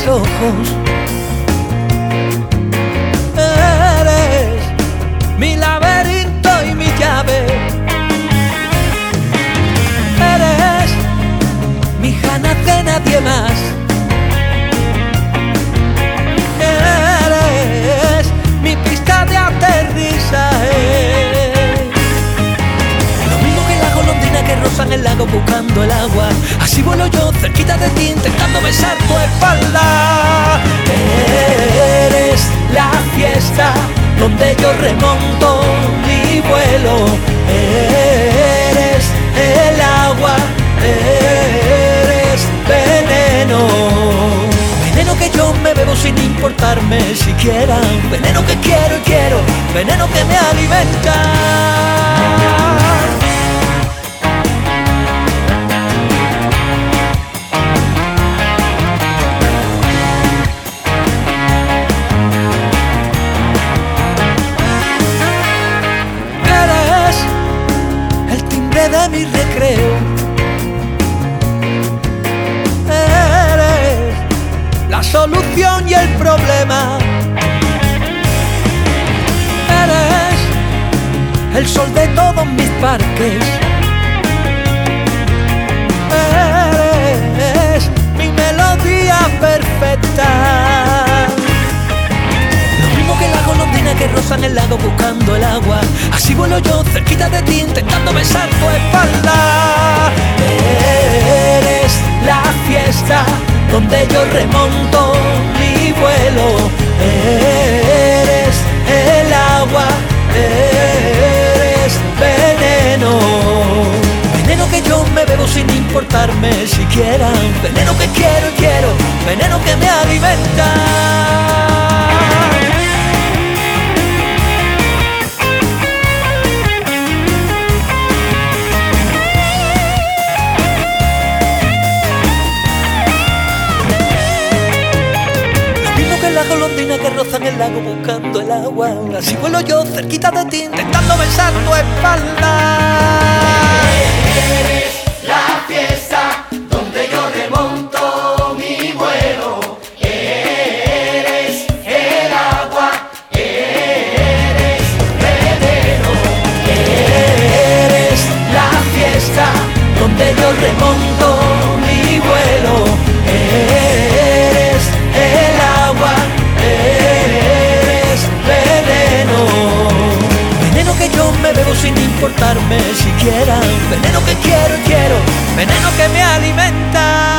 mis ojos. Eres mi laberinto y mi llave. Eres mi ganas de nadie más. Eres mi pista de aterrizaje. Lo mismo que la golondrina que roza en el lago buscando el agua, así vuelo yo cerquita de ti intentando besar tu espalda. Eres la fiesta donde yo remonto mi vuelo. Eres el agua, eres veneno. Veneno que yo me bebo sin importarme siquiera. Veneno que quiero y quiero, veneno que me alimenta. De mi recreo. Eres la solución y el problema. Eres el sol de todos mis parques. Eres mi melodía perfecta. Lo mismo que la golondrina que roza en el lago buscando el agua, así vuelo yo cerquita de ti intentando besar tu espalda. Eres la fiesta donde yo remonto mi vuelo. Eres el agua, eres veneno. Veneno que yo me bebo sin importarme siquiera. Veneno que quiero y quiero, veneno que me alimenta. La golondrina que roza en el lago buscando el agua, así vuelo yo cerquita de ti intentando besar tu espalda. Eres la fiesta donde yo remonto mi vuelo. Eres el agua, eres veneno. Eres la fiesta donde yo remonto mi vuelo. Eres el agua, eres veneno. Veneno que yo me bebo sin importarme siquiera. Veneno que quiero y quiero, veneno que me alimenta.